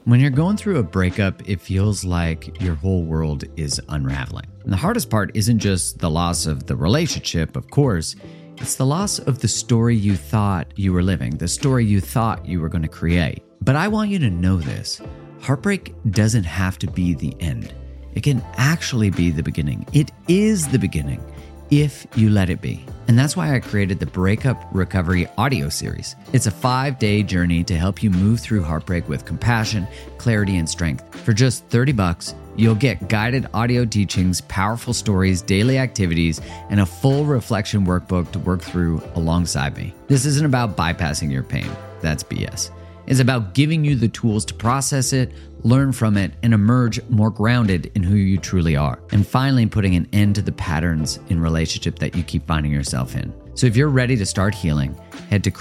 When you're going through a breakup, it feels like your whole world is unraveling. And the hardest part isn't just the loss of the relationship, of course. It's the loss of the story you thought you were living, the story you thought you were going to create. But I want you to know this. Heartbreak doesn't have to be the end. It can actually be the beginning. It is the beginning if you let it be. And that's why I created the Breakup Recovery audio series. It's a 5-day journey to help you move through heartbreak with compassion, clarity, and strength. For just $30, you'll get guided audio teachings, powerful stories, daily activities, and a full reflection workbook to work through alongside me. This isn't about bypassing your pain. That's BS. It's about giving you the tools to process it, learn from it, and emerge more grounded in who you truly are. And finally, putting an end to the patterns in relationship that you keep finding yourself in. So if you're ready to start healing, head to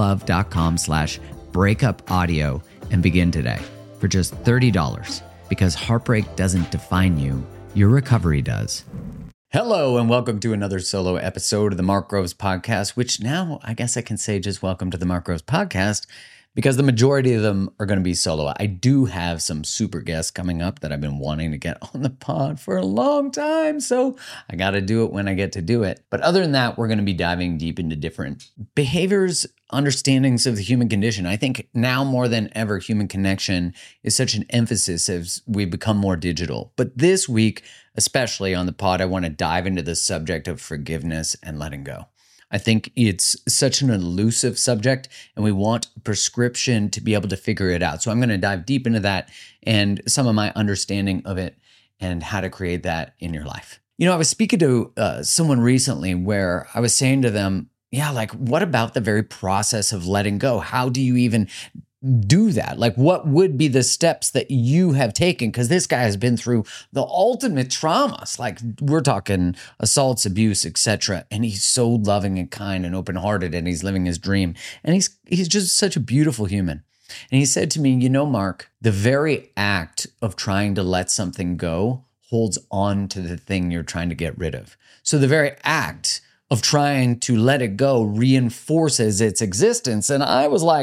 createthelove.com/breakupaudio and begin today for just $30. Because heartbreak doesn't define you, your recovery does. Hello, and welcome to another solo episode of the Mark Groves Podcast, which now I guess I can say just welcome to the Mark Groves Podcast, because the majority of them are going to be solo. I do have some super guests coming up that I've been wanting to get on the pod for a long time, so I got to do it when I get to do it. But other than that, we're going to be diving deep into different behaviors, understandings of the human condition. I think now more than ever, human connection is such an emphasis as we become more digital. But this week, especially on the pod, I want to dive into the subject of forgiveness and letting go. I think it's such an elusive subject, and we want a prescription to be able to figure it out. So I'm going to dive deep into that and some of my understanding of it and how to create that in your life. You know, I was speaking to someone recently where I was saying to them, what about the very process of letting go? How do you even do that? Like, what would be the steps that you have taken? Because this guy has been through the ultimate traumas. Like, we're talking assaults, abuse, etc. And he's so loving and kind and open-hearted, and he's living his dream. And he's just such a beautiful human. And he said to me, you know, Mark, the very act of trying to let something go holds on to the thing you're trying to get rid of. So the very act of trying to let it go reinforces its existence. And I was like,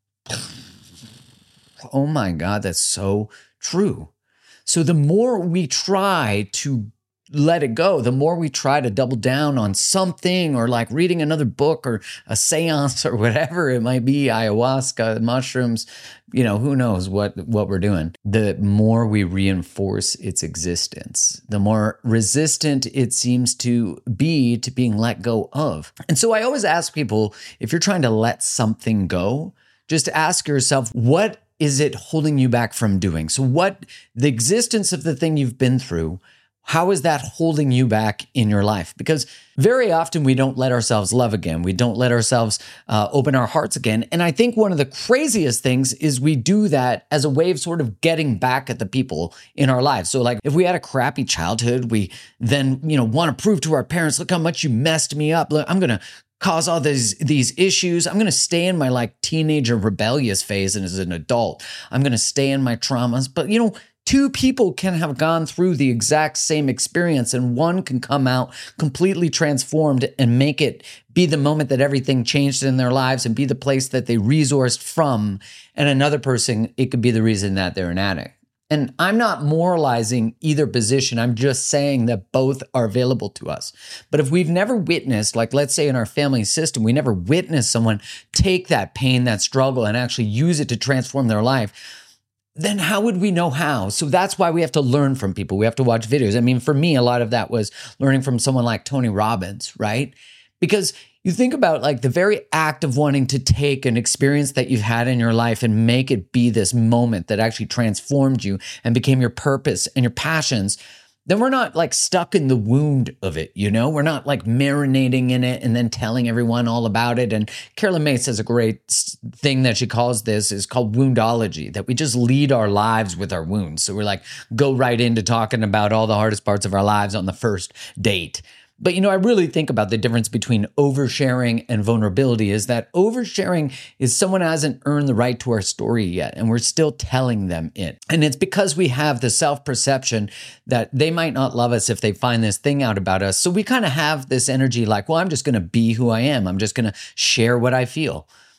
oh my God, that's so true. So the more we try to let it go, the more we try to double down on something, or like reading another book or a seance or whatever it might be, ayahuasca, mushrooms, who knows what we're doing. The more we reinforce its existence, the more resistant it seems to be to being let go of. And so I always ask people, if you're trying to let something go, just ask yourself, what is it holding you back from doing? So the existence of the thing you've been through, how is that holding you back in your life? Because very often we don't let ourselves love again. We don't let ourselves open our hearts again. And I think one of the craziest things is we do that as a way of sort of getting back at the people in our lives. So like if we had a crappy childhood, we then, want to prove to our parents, look how much you messed me up. Look, I'm going to cause all these issues. I'm going to stay in my like teenager rebellious phase, and as an adult, I'm going to stay in my traumas. But two people can have gone through the exact same experience, and one can come out completely transformed and make it be the moment that everything changed in their lives and be the place that they resourced from. And another person, it could be the reason that they're an addict. And I'm not moralizing either position. I'm just saying that both are available to us. But if we've never witnessed, like let's say in our family system, we never witnessed someone take that pain, that struggle, and actually use it to transform their life, then how would we know how? So that's why we have to learn from people. We have to watch videos. I mean, for me, a lot of that was learning from someone like Tony Robbins, right? Because you think about like the very act of wanting to take an experience that you've had in your life and make it be this moment that actually transformed you and became your purpose and your passions. Then we're not like stuck in the wound of it, We're not like marinating in it and then telling everyone all about it. And Carolyn Mace has a great thing that she calls this, is called woundology, that we just lead our lives with our wounds. So we're like, go right into talking about all the hardest parts of our lives on the first date. But, I really think about the difference between oversharing and vulnerability is that oversharing is someone hasn't earned the right to our story yet, and we're still telling them it. And it's because we have the self-perception that they might not love us if they find this thing out about us. So we kind of have this energy like, well, I'm just going to be who I am. I'm just going to share what I feel.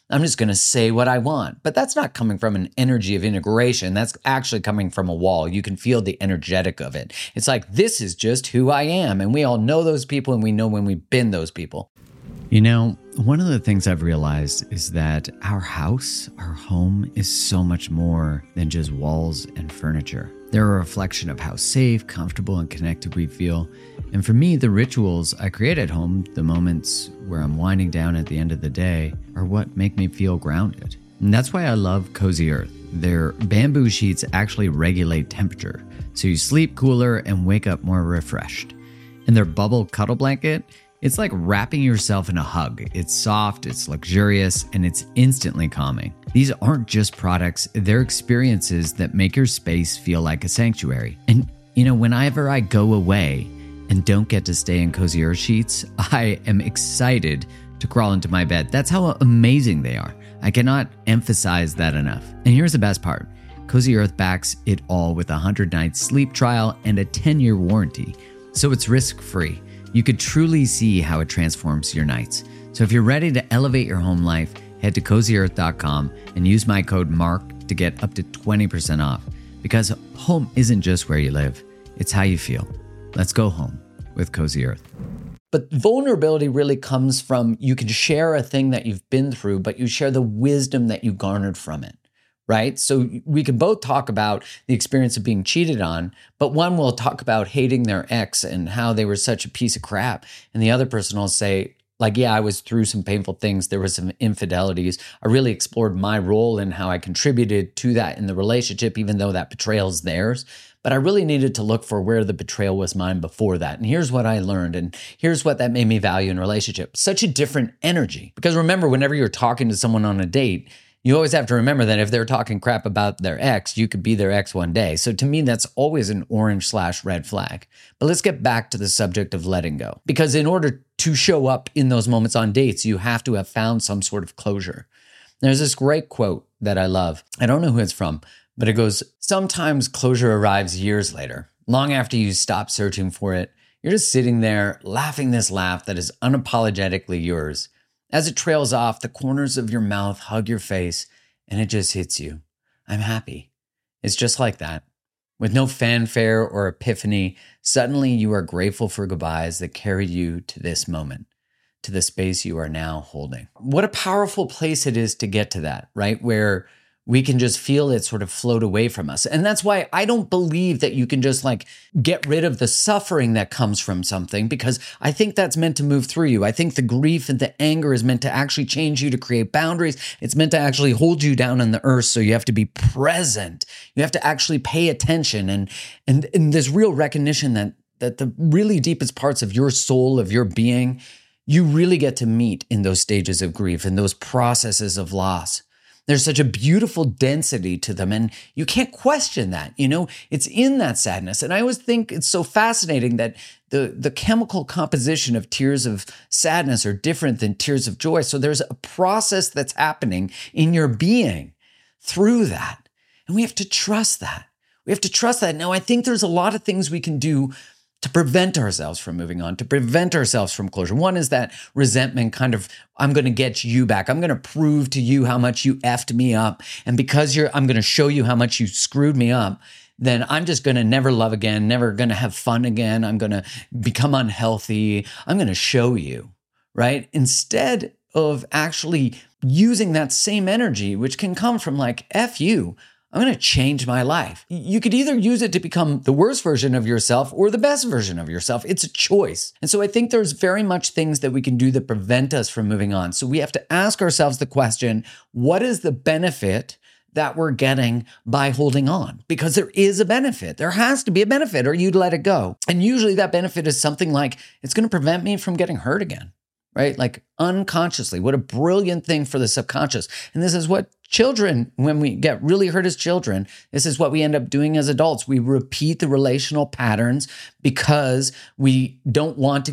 I'm just going to say what I want. But that's not coming from an energy of integration. That's actually coming from a wall. You can feel the energetic of it. It's like, this is just who I am. And we all know those people, and we know when we've been those people. You know, one of the things I've realized is that our house, our home, is so much more than just walls and furniture. They're a reflection of how safe, comfortable, and connected we feel. And for me, the rituals I create at home, the moments where I'm winding down at the end of the day, are what make me feel grounded. And that's why I love Cozy Earth. Their bamboo sheets actually regulate temperature, so you sleep cooler and wake up more refreshed. And their bubble cuddle blanket, it's like wrapping yourself in a hug. It's soft, it's luxurious, and it's instantly calming. These aren't just products, they're experiences that make your space feel like a sanctuary. And, whenever I go away and don't get to stay in Cozy Earth sheets, I am excited to crawl into my bed. That's how amazing they are. I cannot emphasize that enough. And here's the best part. Cozy Earth backs it all with a 100-night sleep trial and a 10-year warranty. So it's risk-free. You could truly see how it transforms your nights. So if you're ready to elevate your home life, head to CozyEarth.com and use my code MARK to get up to 20% off. Because home isn't just where you live, it's how you feel. Let's go home with Cozy Earth. But vulnerability really comes from, you can share a thing that you've been through, but you share the wisdom that you garnered from it. Right? So we can both talk about the experience of being cheated on, but one will talk about hating their ex and how they were such a piece of crap. And the other person will say, like, yeah, I was through some painful things. There were some infidelities. I really explored my role and how I contributed to that in the relationship, even though that betrayal is theirs. But I really needed to look for where the betrayal was mine before that. And here's what I learned. And here's what that made me value in a relationship. Such a different energy. Because remember, whenever you're talking to someone on a date, you always have to remember that if they're talking crap about their ex, you could be their ex one day. So to me, that's always an orange/red flag. But let's get back to the subject of letting go. Because in order to show up in those moments on dates, you have to have found some sort of closure. There's this great quote that I love. I don't know who it's from, but it goes, sometimes closure arrives years later, long after you stop searching for it. You're just sitting there laughing this laugh that is unapologetically yours. As it trails off, the corners of your mouth hug your face, and it just hits you. I'm happy. It's just like that. With no fanfare or epiphany, suddenly you are grateful for goodbyes that carried you to this moment, to the space you are now holding. What a powerful place it is to get to that, right? Where we can just feel it sort of float away from us. And that's why I don't believe that you can just get rid of the suffering that comes from something, because I think that's meant to move through you. I think the grief and the anger is meant to actually change you, to create boundaries. It's meant to actually hold you down on the earth. So you have to be present. You have to actually pay attention. And this real recognition that the really deepest parts of your soul, of your being, you really get to meet in those stages of grief and those processes of loss. There's such a beautiful density to them, and you can't question that. It's in that sadness. And I always think it's so fascinating that the chemical composition of tears of sadness are different than tears of joy. So there's a process that's happening in your being through that. And we have to trust that. We have to trust that. Now, I think there's a lot of things we can do to prevent ourselves from moving on, to prevent ourselves from closure. One is that resentment kind of, I'm going to get you back. I'm going to prove to you how much you effed me up. And because I'm going to show you how much you screwed me up, then I'm just going to never love again, never going to have fun again. I'm going to become unhealthy. I'm going to show you, right? Instead of actually using that same energy, which can come from F you, I'm going to change my life. You could either use it to become the worst version of yourself or the best version of yourself. It's a choice. And so I think there's very much things that we can do that prevent us from moving on. So we have to ask ourselves the question, what is the benefit that we're getting by holding on? Because there is a benefit. There has to be a benefit, or you'd let it go. And usually that benefit is something like, it's going to prevent me from getting hurt again, right? Unconsciously. What a brilliant thing for the subconscious. And this is what children, when we get really hurt as children, this is what we end up doing as adults. We repeat the relational patterns because we don't want to get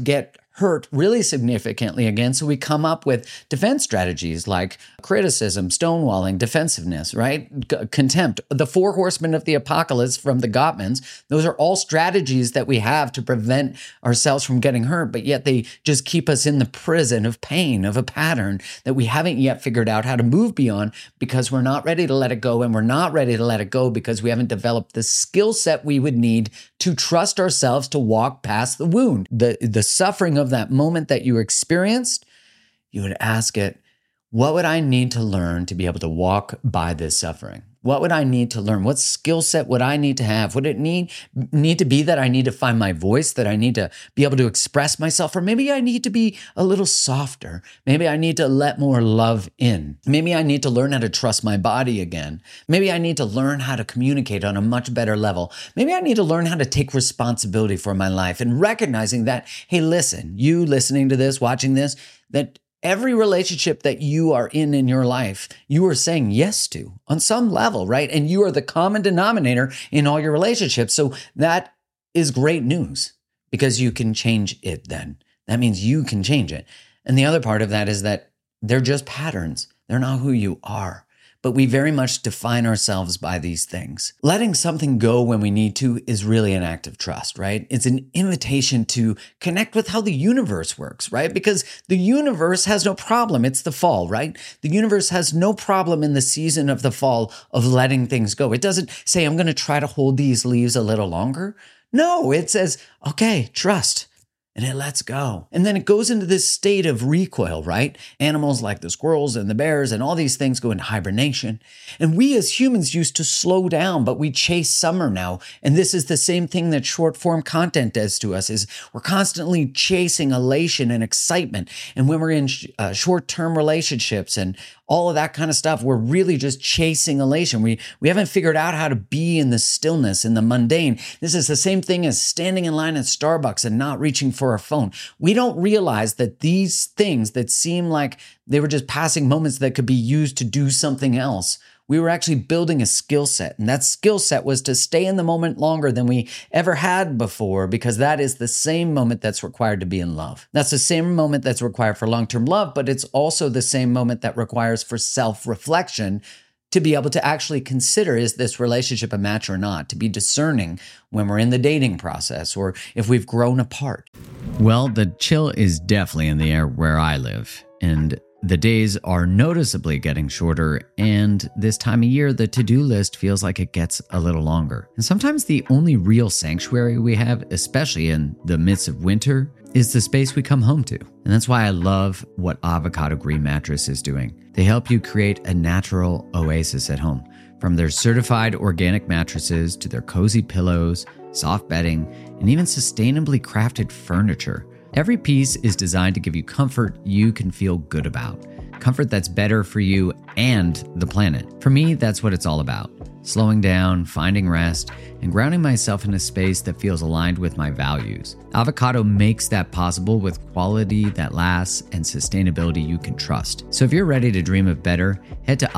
hurt really significantly again. So we come up with defense strategies like criticism, stonewalling, defensiveness, right? Contempt. The four horsemen of the apocalypse from the Gottmans, those are all strategies that we have to prevent ourselves from getting hurt, but yet they just keep us in the prison of pain, of a pattern that we haven't yet figured out how to move beyond because we're not ready to let it go. And we're not ready to let it go because we haven't developed the skill set we would need to trust ourselves to walk past the wound. The suffering of that moment that you experienced, you would ask it, what would I need to learn to be able to walk by this suffering? What would I need to learn? What skill set would I need to have? Would it need to be that I need to find my voice, that I need to be able to express myself? Or maybe I need to be a little softer. Maybe I need to let more love in. Maybe I need to learn how to trust my body again. Maybe I need to learn how to communicate on a much better level. Maybe I need to learn how to take responsibility for my life and recognizing that, hey, listen, you listening to this, watching this, that every relationship that you are in your life, you are saying yes to on some level, right? And you are the common denominator in all your relationships. So that is great news because you can change it then. That means you can change it. And the other part of that is that they're just patterns. They're not who you are. But we very much define ourselves by these things. Letting something go when we need to is really an act of trust, right? It's an invitation to connect with how the universe works, right? Because the universe has no problem. It's the fall, right? The universe has no problem in the season of the fall of letting things go. It doesn't say, I'm going to try to hold these leaves a little longer. No, it says, okay, trust. And it lets go. And then it goes into this state of recoil, right? Animals like the squirrels and the bears and all these things go into hibernation. And we as humans used to slow down, but we chase summer now. And this is the same thing that short form content does to us is we're constantly chasing elation and excitement. And when we're in short-term relationships and all of that kind of stuff, we're really just chasing elation. We haven't figured out how to be in the stillness, in the mundane. This is the same thing as standing in line at Starbucks and not reaching for our phone. We don't realize that these things that seem like they were just passing moments that could be used to do something else, we were actually building a skill set. And that skill set was to stay in the moment longer than we ever had before, because that is the same moment that's required to be in love. That's the same moment that's required for long-term love, but it's also the same moment that requires for self-reflection to be able to actually consider, is this relationship a match or not? To be discerning when we're in the dating process or if we've grown apart. Well, the chill is definitely in the air where I live. And the days are noticeably getting shorter, and this time of year, the to-do list feels like it gets a little longer. And sometimes the only real sanctuary we have, especially in the midst of winter, is the space we come home to. And that's why I love what Avocado Green Mattress is doing. They help you create a natural oasis at home. From their certified organic mattresses to their cozy pillows, soft bedding, and even sustainably crafted furniture. Every piece is designed to give you comfort you can feel good about. Comfort that's better for you and the planet. For me, that's what it's all about. Slowing down, finding rest, and grounding myself in a space that feels aligned with my values. Avocado makes that possible with quality that lasts and sustainability you can trust. So if you're ready to dream of better, head to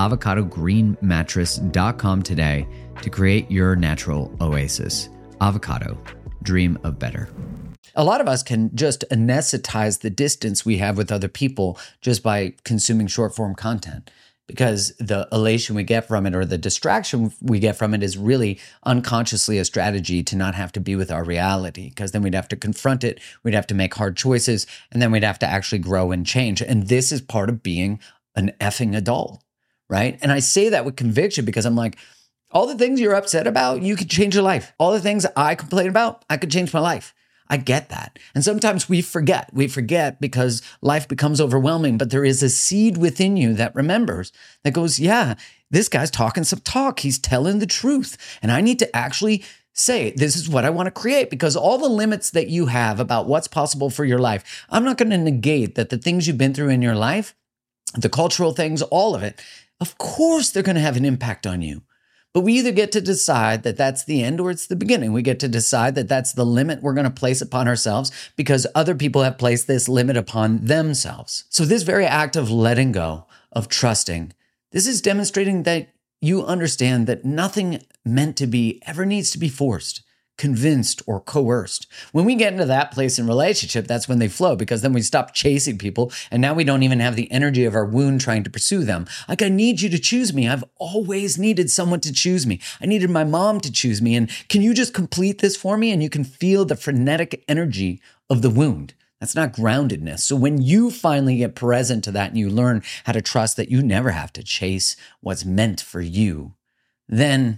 avocadogreenmattress.com today to create your natural oasis. Avocado, dream of better. A lot of us can just anesthetize the distance we have with other people just by consuming short form content, because the elation we get from it or the distraction we get from it is really unconsciously a strategy to not have to be with our reality, because then we'd have to confront it, we'd have to make hard choices, and then we'd have to actually grow and change. And this is part of being an effing adult, right? And I say that with conviction because I'm like, all the things you're upset about, you could change your life. All the things I complain about, I could change my life. I get that. And sometimes we forget. We forget because life becomes overwhelming, but there is a seed within you that remembers, that goes, yeah, this guy's talking some talk. He's telling the truth. And I need to actually say, this is what I want to create, because all the limits that you have about what's possible for your life, I'm not going to negate that the things you've been through in your life, the cultural things, all of it, of course, they're going to have an impact on you. But we either get to decide that that's the end or it's the beginning. We get to decide that that's the limit we're going to place upon ourselves because other people have placed this limit upon themselves. So this very act of letting go, of trusting, this is demonstrating that you understand that nothing meant to be ever needs to be forced. convinced or coerced. When we get into that place in relationship, that's when they flow, because then we stop chasing people and now we don't even have the energy of our wound trying to pursue them. Like, I need you to choose me. I've always needed someone to choose me. I needed my mom to choose me. And can you just complete this for me? And you can feel the frenetic energy of the wound. That's not groundedness. So when you finally get present to that and you learn how to trust that you never have to chase what's meant for you, then,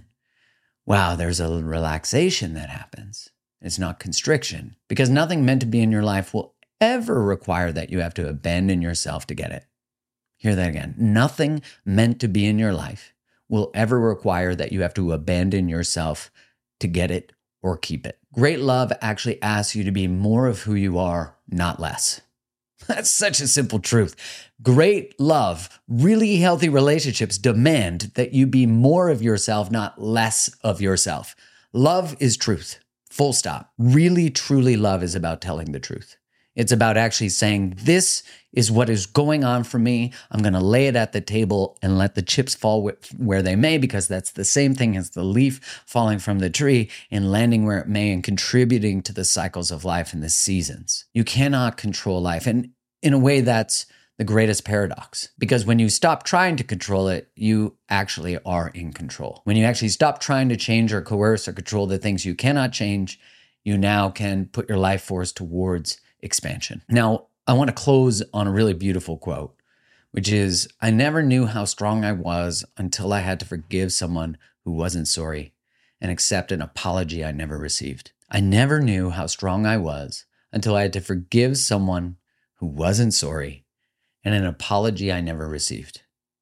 wow, there's a relaxation that happens. It's not constriction, because nothing meant to be in your life will ever require that you have to abandon yourself to get it. Hear that again. Nothing meant to be in your life will ever require that you have to abandon yourself to get it or keep it. Great love actually asks you to be more of who you are, not less. That's such a simple truth. Great love, really healthy relationships demand that you be more of yourself, not less of yourself. Love is truth, full stop. Really, truly love is about telling the truth. It's about actually saying, this is what is going on for me. I'm going to lay it at the table and let the chips fall where they may, because that's the same thing as the leaf falling from the tree and landing where it may and contributing to the cycles of life and the seasons. You cannot control life. And in a way, that's the greatest paradox, because when you stop trying to control it, you actually are in control. When you actually stop trying to change or coerce or control the things you cannot change, you now can put your life force towards expansion. Now, I want to close on a really beautiful quote, which is, I never knew how strong I was until I had to forgive someone who wasn't sorry and accept an apology I never received. I never knew how strong I was until I had to forgive someone who wasn't sorry and an apology I never received.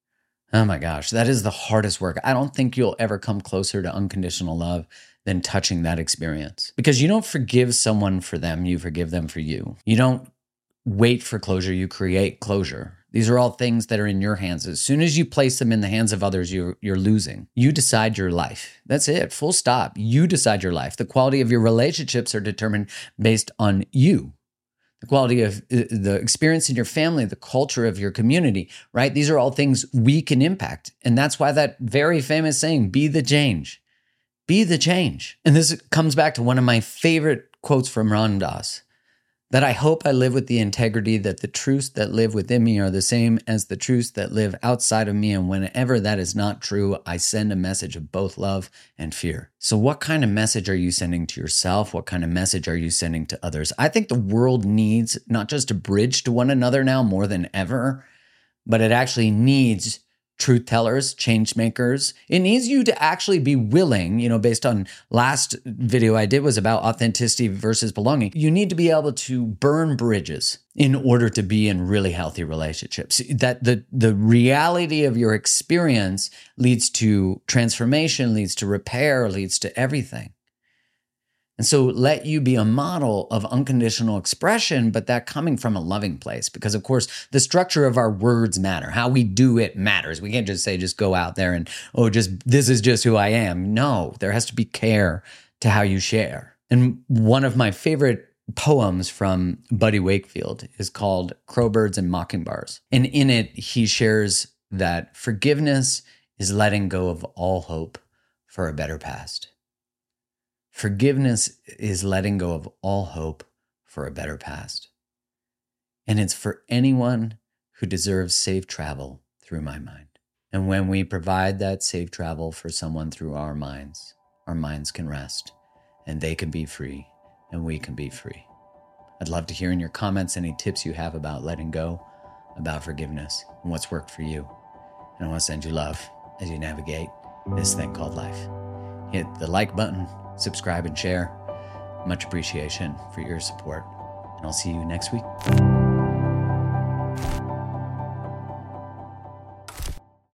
Oh my gosh, that is the hardest work. I don't think you'll ever come closer to unconditional love than touching that experience. Because you don't forgive someone for them, you forgive them for you. You don't wait for closure, you create closure. These are all things that are in your hands. As soon as you place them in the hands of others, you're losing. You decide your life. That's it, full stop. You decide your life. The quality of your relationships are determined based on you. The quality of the experience in your family, the culture of your community, right? These are all things we can impact. And that's why that very famous saying, be the change. Be the change. And this comes back to one of my favorite quotes from Ram Dass, that I hope I live with the integrity that the truths that live within me are the same as the truths that live outside of me. And whenever that is not true, I send a message of both love and fear. So what kind of message are you sending to yourself? What kind of message are you sending to others? I think the world needs not just a bridge to one another now more than ever, but it actually needs truth tellers, change makers. It needs you to actually be willing, based on last video I did was about authenticity versus belonging. You need to be able to burn bridges in order to be in really healthy relationships. That the reality of your experience leads to transformation, leads to repair, leads to everything. And so let you be a model of unconditional expression, but that coming from a loving place. Because of course, the structure of our words matter. How we do it matters. We can't just say, just go out there and, this is just who I am. No, there has to be care to how you share. And one of my favorite poems from Buddy Wakefield is called Crowbirds and Mockingbirds. And in it, he shares that forgiveness is letting go of all hope for a better past. Forgiveness is letting go of all hope for a better past. And it's for anyone who deserves safe travel through my mind. And when we provide that safe travel for someone through our minds can rest and they can be free and we can be free. I'd love to hear in your comments any tips you have about letting go, about forgiveness, and what's worked for you. And I want to send you love as you navigate this thing called life. Hit the like button, subscribe and share. Much appreciation for your support. And I'll see you next week.